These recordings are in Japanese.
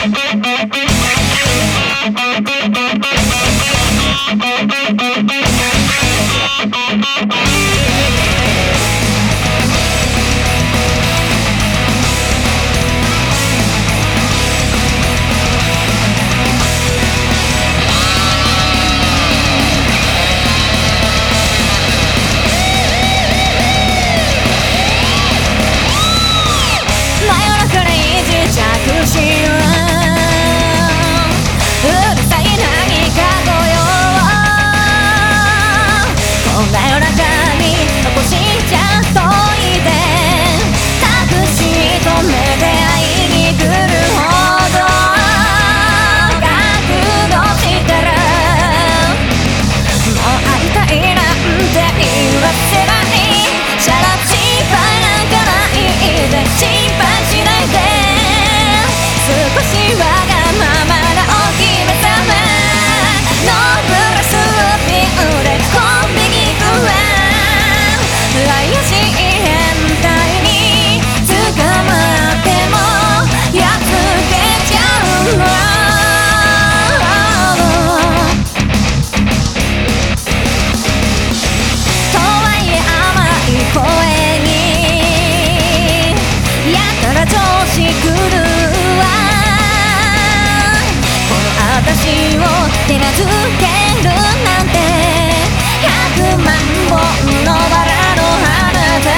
手なずけるなんて100万本のバラの花束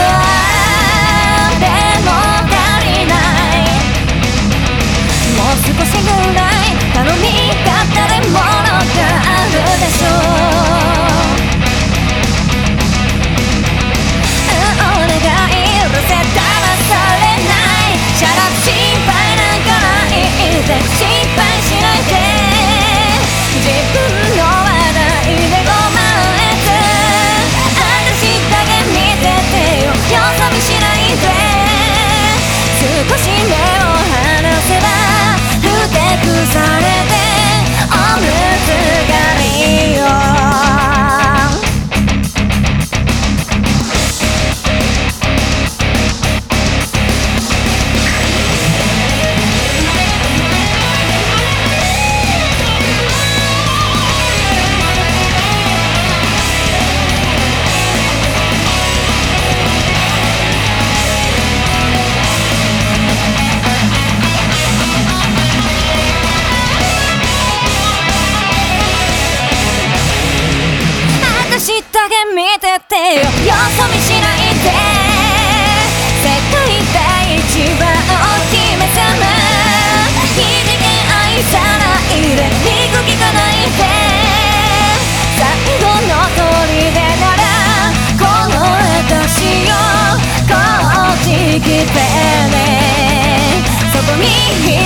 でも足りない。もう少しぐらい頼みがったれものがあるでしょう。お願い許せ騙されない。シャラ心配なんかないで心配しないで。自分の話題でごまえて私だけ見ててよ。よそ見しないで。少し目を離せばふてくされておむつがりよ。見ててよ、よそ見しないで。世界で一番大きめさま異次元愛さないでリク聞かないで。最後の砦ならこの私をこっち来てね。そこに